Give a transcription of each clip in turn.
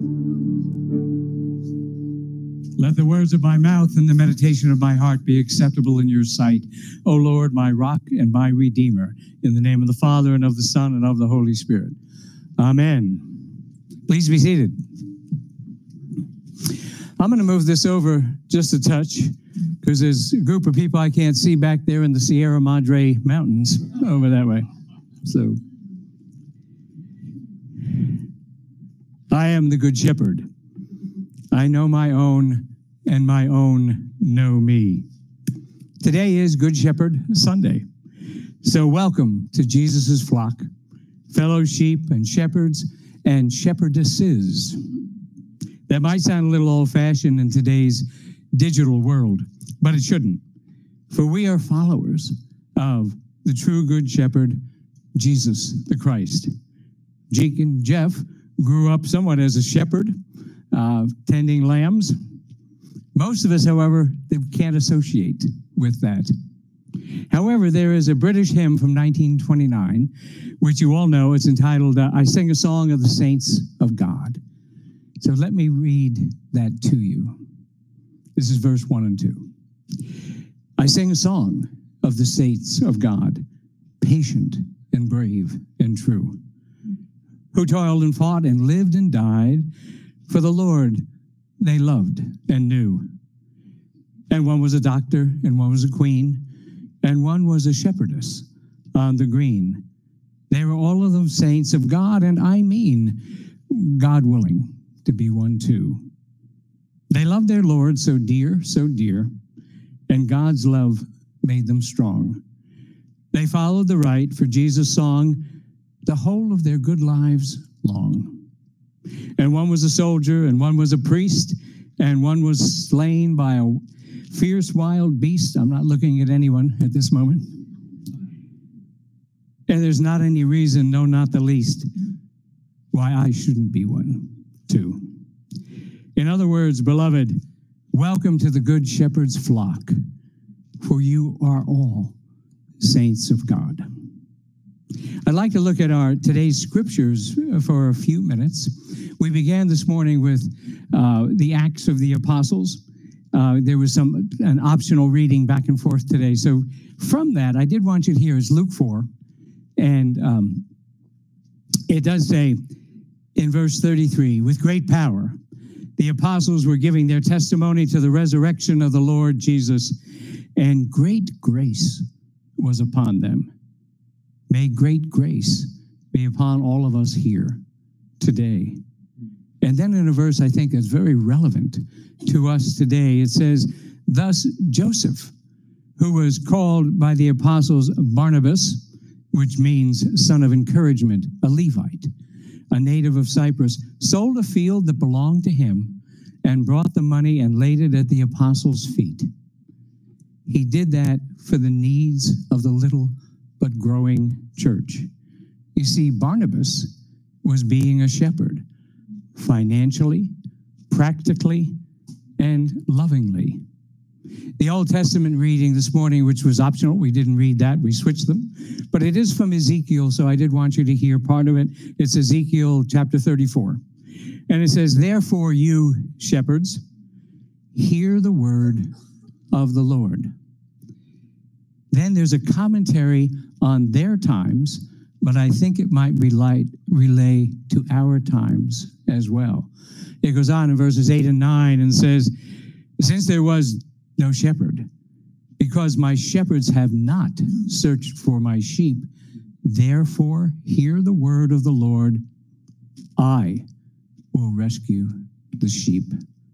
Let the words of my mouth and the meditation of my heart be acceptable in your sight, O Lord, my rock and my redeemer, in the name of the Father and of the Son and of the Holy Spirit. Amen. Please be seated. I'm going to move this over just a touch because there's a group of people I can't see back there in the Sierra Madre Mountains over that way. So, I am the Good Shepherd. I know my own, and my own know me. Today is Good Shepherd Sunday. So welcome to Jesus' flock, fellow sheep and shepherds and shepherdesses. That might sound a little old-fashioned in today's digital world, but it shouldn't. For we are followers of the true Good Shepherd, Jesus the Christ. Jake and Jeff grew up somewhat as a shepherd, tending lambs. Most of us, however, can't associate with that. However, there is a British hymn from 1929, which you all know. It's entitled, I Sing a Song of the Saints of God. So let me read that to you. This is verse 1 and 2. I sing a song of the saints of God, patient and brave and true, who toiled and fought and lived and died for the Lord they loved and knew. And one was a doctor, and one was a queen, and one was a shepherdess on the green. They were all of them saints of God, and I mean God willing to be one too. They loved their Lord so dear, and God's love made them strong. They followed the right for Jesus' song the whole of their good lives long. And one was a soldier, and one was a priest, and one was slain by a fierce wild beast. I'm not looking at anyone at this moment. And there's not any reason, no, not the least, why I shouldn't be one too. In other words, beloved, welcome to the Good Shepherd's flock, for you are all saints of God. I'd like to look at our today's scriptures for a few minutes. We began this morning with the Acts of the Apostles. There was an optional reading back and forth today. So from that, I did want you to hear is Luke 4. And it does say in verse 33, with great power, the apostles were giving their testimony to the resurrection of the Lord Jesus, and great grace was upon them. May great grace be upon all of us here today. And then in a verse I think that's very relevant to us today, it says, thus Joseph, who was called by the apostles Barnabas, which means son of encouragement, a Levite, a native of Cyprus, sold a field that belonged to him and brought the money and laid it at the apostles' feet. He did that for the needs of the little but growing church. You see, Barnabas was being a shepherd, financially, practically, and lovingly. The Old Testament reading this morning, which was optional, we didn't read that, we switched them, but it is from Ezekiel, so I did want you to hear part of it. It's Ezekiel chapter 34. And it says, therefore you shepherds, hear the word of the Lord. Then there's a commentary on their times, but I think it might relay to our times as well. It goes on in verses 8 and 9 and says, since there was no shepherd, because my shepherds have not searched for my sheep, therefore hear the word of the Lord, I will rescue the sheep.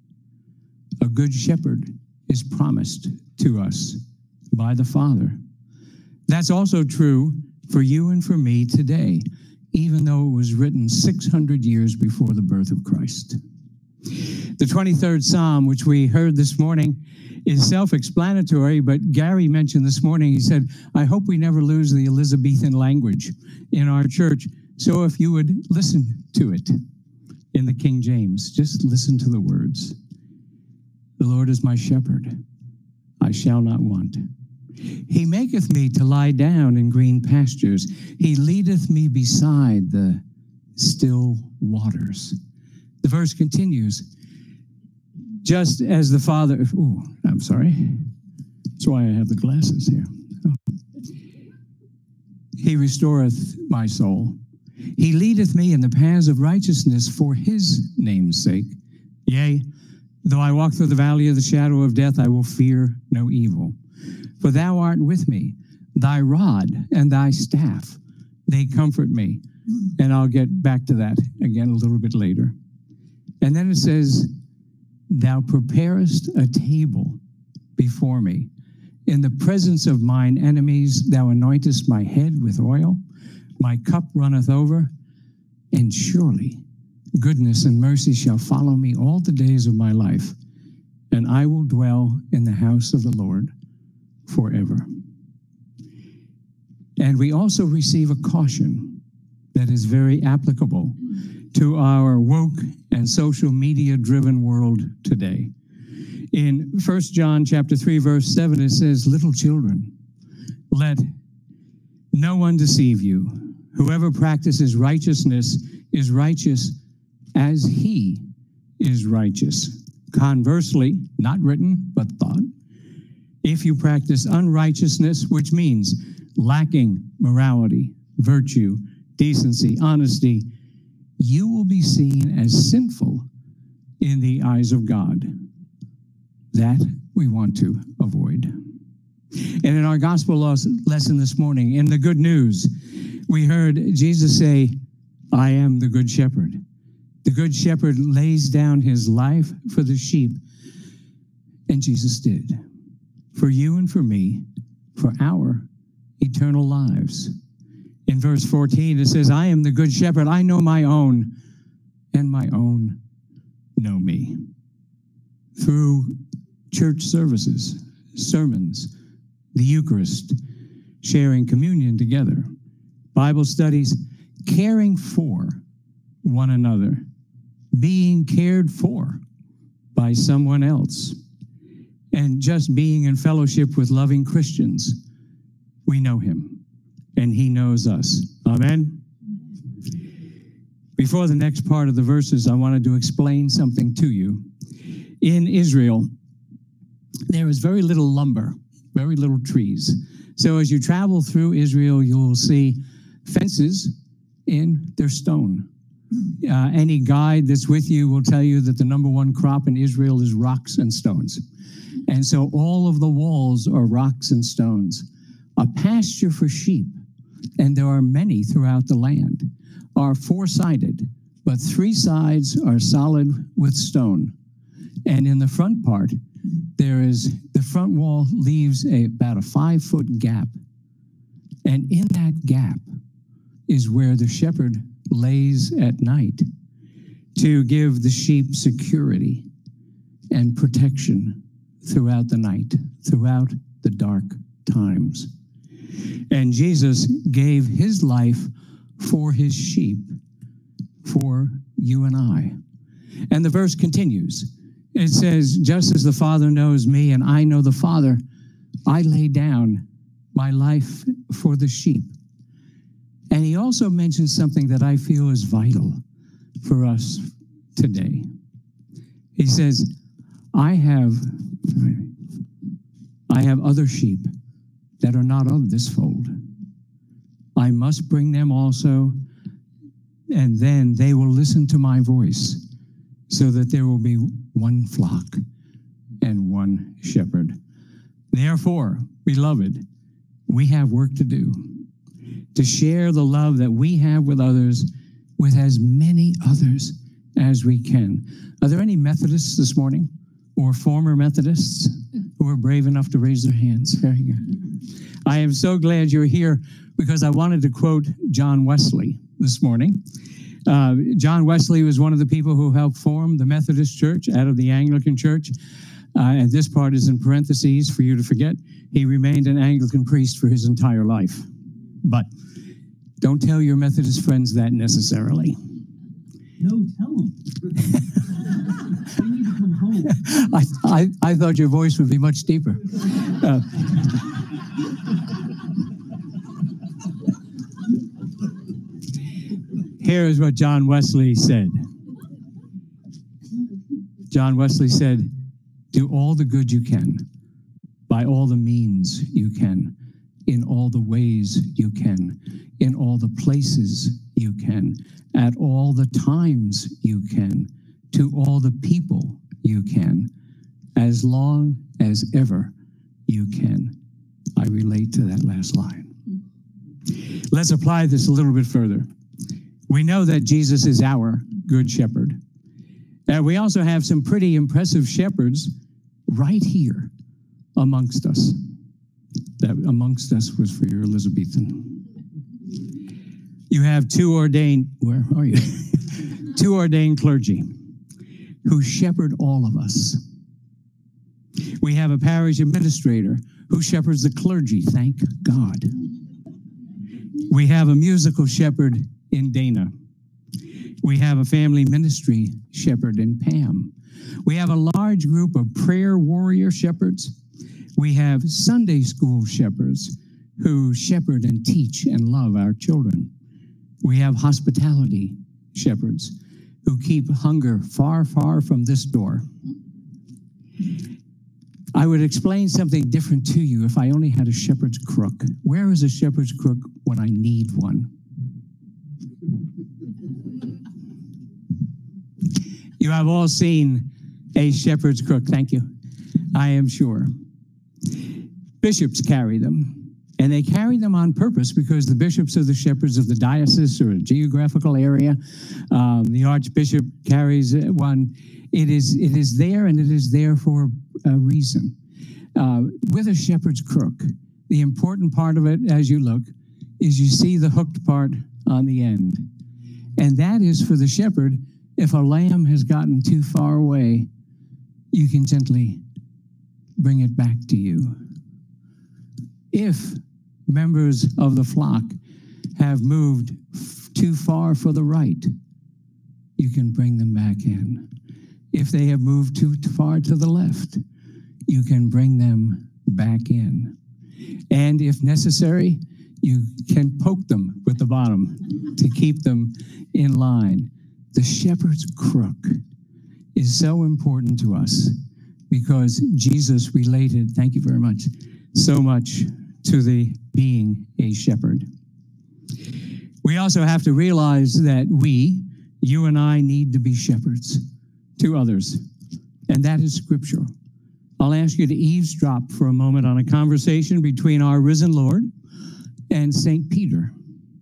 A good shepherd is promised to us by the Father. That's also true for you and for me today, even though it was written 600 years before the birth of Christ. The 23rd Psalm, which we heard this morning, is self-explanatory, but Gary mentioned this morning, he said, I hope we never lose the Elizabethan language in our church. So if you would listen to it in the King James, just listen to the words. The Lord is my shepherd, I shall not want. He maketh me to lie down in green pastures. He leadeth me beside the still waters. The verse continues, just as the Father, oh, I'm sorry. That's why I have the glasses here. He restoreth my soul. He leadeth me in the paths of righteousness for his name's sake. Yea, though I walk through the valley of the shadow of death, I will fear no evil. For thou art with me. Thy rod and thy staff, they comfort me. And I'll get back to that again a little bit later. And then it says, thou preparest a table before me. In the presence of mine enemies, thou anointest my head with oil. My cup runneth over. And surely goodness and mercy shall follow me all the days of my life. And I will dwell in the house of the Lord forever. And we also receive a caution that is very applicable to our woke and social media-driven world today. In 1 John chapter 3, verse 7, it says, little children, let no one deceive you. Whoever practices righteousness is righteous as he is righteous. Conversely, not written, but thought, if you practice unrighteousness, which means lacking morality, virtue, decency, honesty, you will be seen as sinful in the eyes of God. That we want to avoid. And in our gospel lesson this morning, in the good news, we heard Jesus say, I am the good shepherd. The good shepherd lays down his life for the sheep. And Jesus did. For you and for me, for our eternal lives. In verse 14, it says, I am the good shepherd. I know my own, and my own know me. Through church services, sermons, the Eucharist, sharing communion together, Bible studies, caring for one another, being cared for by someone else, and just being in fellowship with loving Christians. We know him, and he knows us. Amen? Before the next part of the verses, I wanted to explain something to you. In Israel, there is very little lumber, very little trees. So as you travel through Israel, you will see fences in their stone. Any guide that's with you will tell you that the number one crop in Israel is rocks and stones. And so all of the walls are rocks and stones. A pasture for sheep, and there are many throughout the land, are four-sided, but three sides are solid with stone. And in the front part, the front wall leaves about a 5-foot gap. And in that gap is where the shepherd lays at night to give the sheep security and protection throughout the night, throughout the dark times. And Jesus gave his life for his sheep, for you and I. And the verse continues. It says, just as the Father knows me and I know the Father, I lay down my life for the sheep. And he also mentions something that I feel is vital for us today. He says, I have other sheep that are not of this fold. I must bring them also, and then they will listen to my voice, so that there will be one flock and one shepherd. Therefore, beloved, we have work to do, to share the love that we have with others, with as many others as we can. Are there any Methodists this morning, or former Methodists, who are brave enough to raise their hands? Very good. I am so glad you're here, because I wanted to quote John Wesley this morning. John Wesley was one of the people who helped form the Methodist Church out of the Anglican Church. And this part is in parentheses for you to forget. He remained an Anglican priest for his entire life. But don't tell your Methodist friends that necessarily. No, tell them. They need to come home. I thought your voice would be much deeper. Here is what John Wesley said. John Wesley said, do all the good you can, by all the means you can, in all the ways you can, in all the places you can, at all the times you can, to all the people you can, as long as ever you can. I relate to that last line. Let's apply this a little bit further. We know that Jesus is our good shepherd. We also have some pretty impressive shepherds right here amongst us. That amongst us was for your Elizabethan. You have two ordained, where are you? Two ordained clergy who shepherd all of us. We have a parish administrator who shepherds the clergy, thank God. We have a musical shepherd in Dana. We have a family ministry shepherd in Pam. We have a large group of prayer warrior shepherds. We have Sunday school shepherds who shepherd and teach and love our children. We have hospitality shepherds who keep hunger far, far from this door. I would explain something different to you if I only had a shepherd's crook. Where is a shepherd's crook when I need one? You have all seen a shepherd's crook, thank you, I am sure. Bishops carry them, and they carry them on purpose because the bishops are the shepherds of the diocese or a geographical area. The archbishop carries one. It is there, and it is there for a reason. With a shepherd's crook, the important part of it, as you look, is you see the hooked part on the end. And that is for the shepherd. If a lamb has gotten too far away, you can gently bring it back to you. If members of the flock have moved too far for the right, you can bring them back in. If they have moved too far to the left, you can bring them back in. And if necessary, you can poke them with the bottom to keep them in line. The shepherd's crook is so important to us because Jesus related, thank you very much, so much to the being a shepherd. We also have to realize that you and I, need to be shepherds to others, and that is scriptural. I'll ask you to eavesdrop for a moment on a conversation between our risen Lord and St. Peter.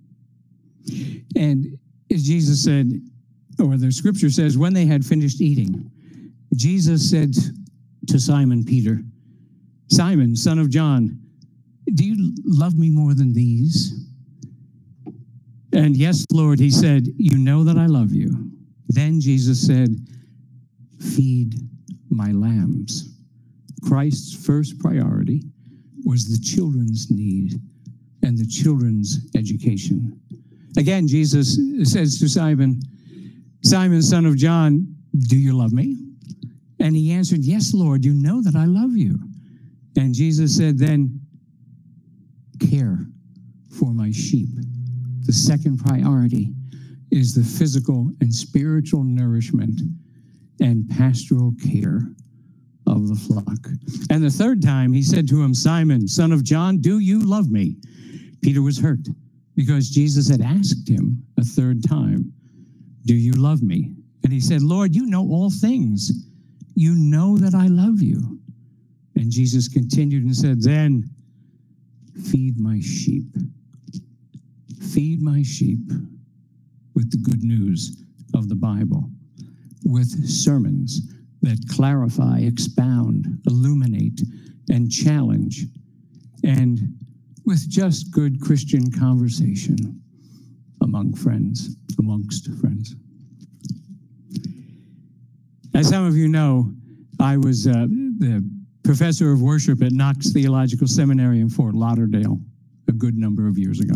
And as Jesus said, or the scripture says, when they had finished eating, Jesus said to Simon Peter, Simon, son of John, do you love me more than these? And yes, Lord, he said, you know that I love you. Then Jesus said, feed my lambs. Christ's first priority was the children's need and the children's education. Again, Jesus says to Simon, Simon, son of John, do you love me? And he answered, yes, Lord, you know that I love you. And Jesus said, then care for my sheep. The second priority is the physical and spiritual nourishment and pastoral care of the flock. And the third time he said to him, Simon, son of John, do you love me? Peter was hurt because Jesus had asked him a third time, do you love me? And he said, Lord, you know all things. You know that I love you. And Jesus continued and said, then feed my sheep. Feed my sheep with the good news of the Bible, with sermons that clarify, expound, illuminate, and challenge, and with just good Christian conversation amongst friends. As some of you know, I was the professor of worship at Knox Theological Seminary in Fort Lauderdale a good number of years ago.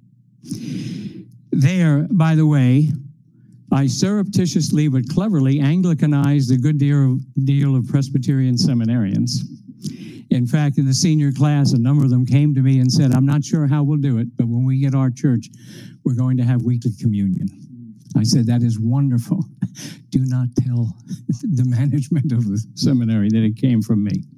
There, by the way, I surreptitiously but cleverly Anglicanized a good deal of Presbyterian seminarians. In fact, in the senior class, a number of them came to me and said, I'm not sure how we'll do it, but when we get our church, we're going to have weekly communion. I said, that is wonderful. Do not tell the management of the seminary that it came from me.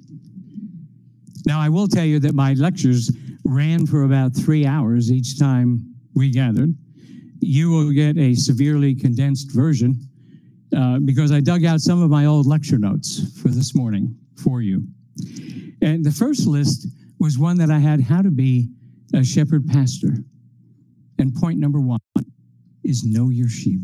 Now, I will tell you that my lectures ran for about 3 hours each time we gathered. You will get a severely condensed version because I dug out some of my old lecture notes for this morning for you. And the first list was one that I had, how to be a shepherd pastor. And point number 1 is know your sheep.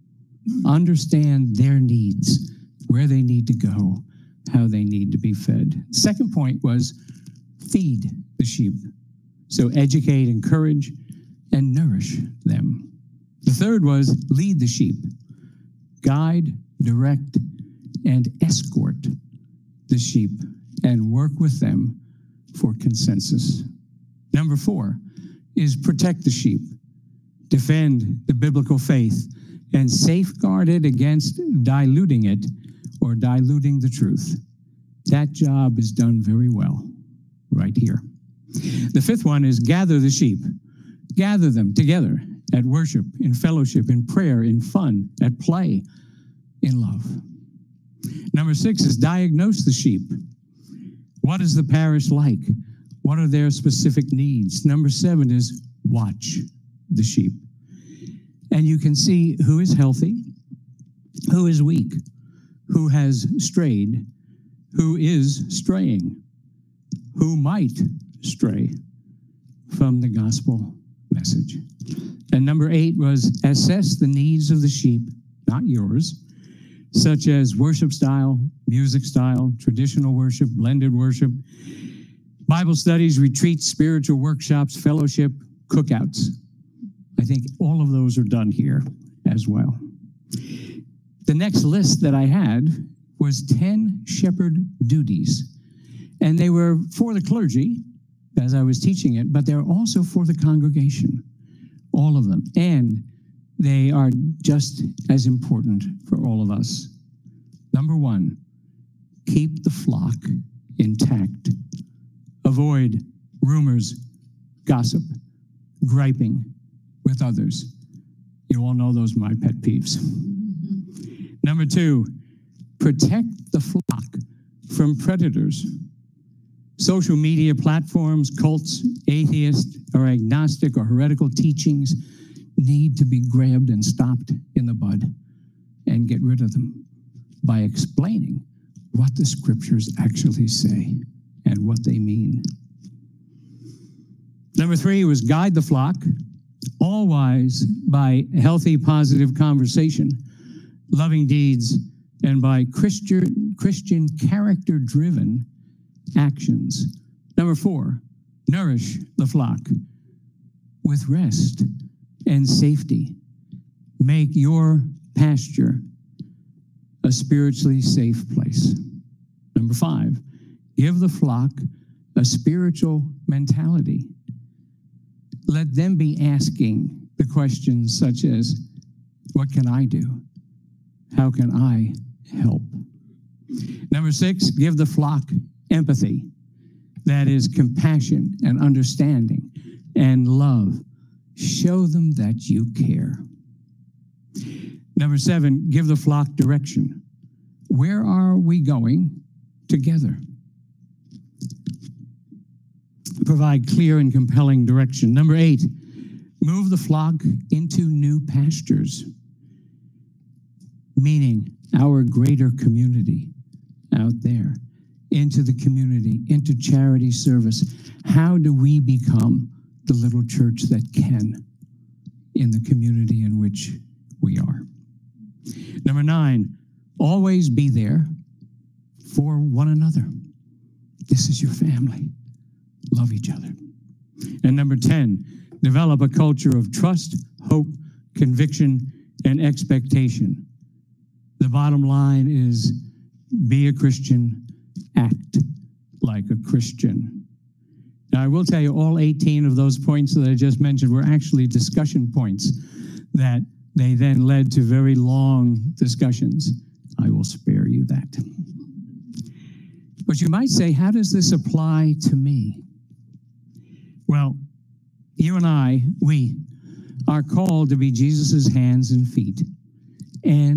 Understand their needs, where they need to go, how they need to be fed. Second point was feed the sheep. So educate, encourage, and nourish them. The third was lead the sheep. Guide, direct, and escort the sheep and work with them for consensus. Number 4 is protect the sheep. Defend the biblical faith and safeguard it against diluting it or diluting the truth. That job is done very well right here. The fifth one is gather the sheep. Gather them together at worship, in fellowship, in prayer, in fun, at play, in love. Number 6 is diagnose the sheep. What is the parish like? What are their specific needs? Number 7 is watch the sheep. And you can see who is healthy, who is weak, who has strayed, who is straying, who might stray from the gospel message. And number 8 was assess the needs of the sheep, not yours, such as worship style, music style, traditional worship, blended worship, Bible studies, retreats, spiritual workshops, fellowship, cookouts. I think all of those are done here as well. The next list that I had was 10 shepherd duties. And they were for the clergy, as I was teaching it, but they're also for the congregation, all of them. And they are just as important for all of us. Number 1, keep the flock intact. Avoid rumors, gossip, griping with others. You all know those are my pet peeves. Number 2, protect the flock from predators. Social media platforms, cults, atheist or agnostic or heretical teachings need to be grabbed and stopped in the bud and get rid of them by explaining what the scriptures actually say and what they mean. Number 3 was guide the flock, all wise by healthy, positive conversation, loving deeds, and by Christian character-driven actions. Number 4, nourish the flock with rest and safety. Make your pasture a spiritually safe place. Number 5, give the flock a spiritual mentality. Let them be asking the questions such as, what can I do? How can I help? Number 6, give the flock empathy. That is compassion and understanding and love. Show them that you care. Number 7, give the flock direction. Where are we going together? Provide clear and compelling direction. Number 8, move the flock into new pastures, meaning our greater community out there, into the community, into charity service. How do we become the little church that can in the community in which we are? Number 9, always be there for one another. This is your family. Love each other. And number 10, develop a culture of trust, hope, conviction, and expectation. The bottom line is be a Christian, act like a Christian. Now, I will tell you all 18 of those points that I just mentioned were actually discussion points that they then led to very long discussions. I will spare you that. But you might say, how does this apply to me? Well, you and I, we are called to be Jesus's hands and feet and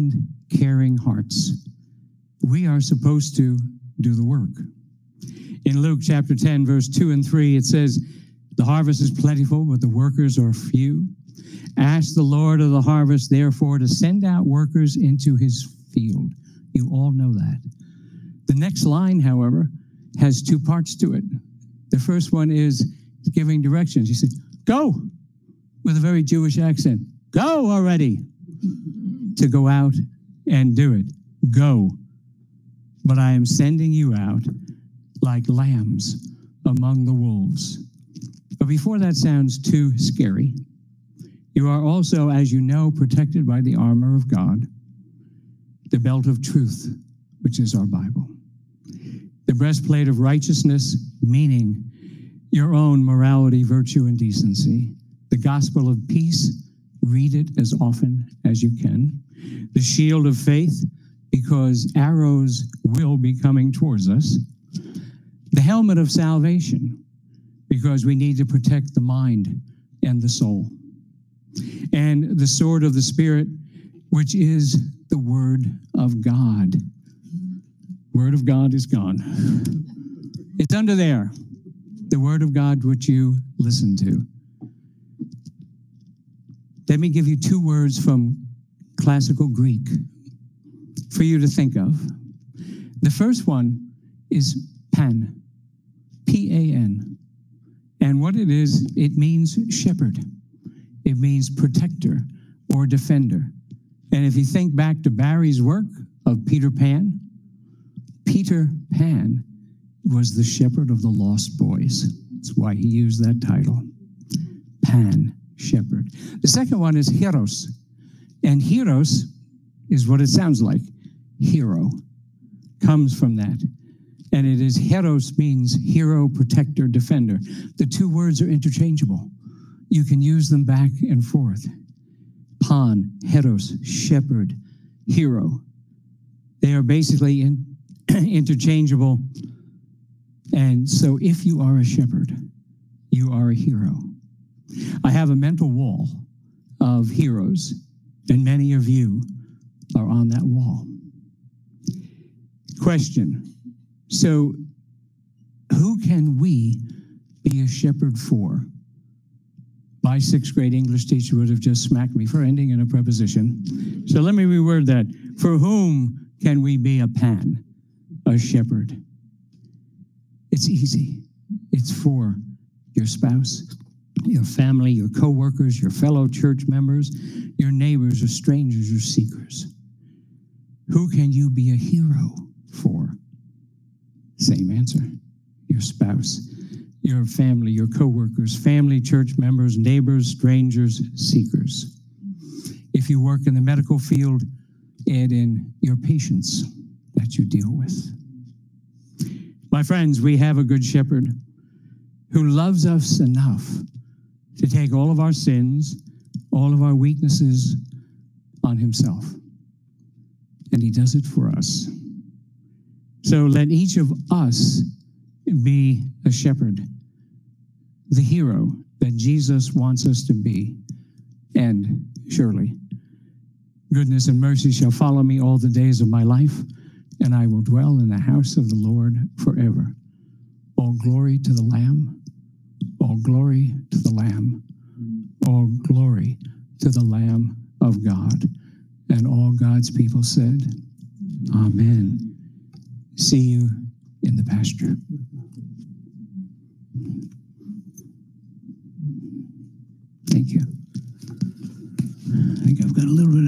caring hearts. We are supposed to do the work. In Luke chapter 10, verse 2 and 3, it says, the harvest is plentiful, but the workers are few. Ask the Lord of the harvest, therefore, to send out workers into his field. You all know that. The next line, however, has two parts to it. The first one is giving directions. He said, go, with a very Jewish accent. Go already. To go out and do it. Go. But I am sending you out like lambs among the wolves. But before that sounds too scary, you are also, as you know, protected by the armor of God, the belt of truth, which is our Bible, the breastplate of righteousness, meaning your own morality, virtue, and decency, the gospel of peace, read it as often as you can, the shield of faith, because arrows will be coming towards us, the helmet of salvation, because we need to protect the mind and the soul, and the sword of the Spirit, which is the Word of God. Word of God is gone. It's under there. The Word of God which you listen to. Let me give you two words from classical Greek for you to think of. The first one is pan, P-A-N. And what it is, it means shepherd. It means protector or defender. And if you think back to Barry's work of Peter Pan was the shepherd of the lost boys. That's why he used that title. Pan, shepherd. The second one is heros. And heros is what it sounds like. Hero comes from that. And it is heros means hero, protector, defender. The two words are interchangeable. You can use them back and forth. Pan, heros, shepherd, hero. They are basically interchangeable. And so if you are a shepherd, you are a hero. I have a mental wall of heroes, and many of you are on that wall. Question. So who can we be a shepherd for? My sixth grade English teacher would have just smacked me for ending in a preposition. So let me reword that. For whom can we be a pan, a shepherd? It's easy. It's for your spouse, your family, your co-workers, your fellow church members, your neighbors, or strangers, or seekers. Who can you be a hero for? Same answer. Your spouse, your family, your co-workers, family, church members, neighbors, strangers, seekers. If you work in the medical field, add in your patients that you deal with. My friends, we have a good shepherd who loves us enough to take all of our sins, all of our weaknesses on himself. And he does it for us. So let each of us be a shepherd, the hero that Jesus wants us to be. And surely, goodness and mercy shall follow me all the days of my life, and I will dwell in the house of the Lord forever. All glory to the Lamb. All glory to the Lamb. All glory to the Lamb of God. And all God's people said, Amen. See you in the pasture. Thank you. I think I've got a little bit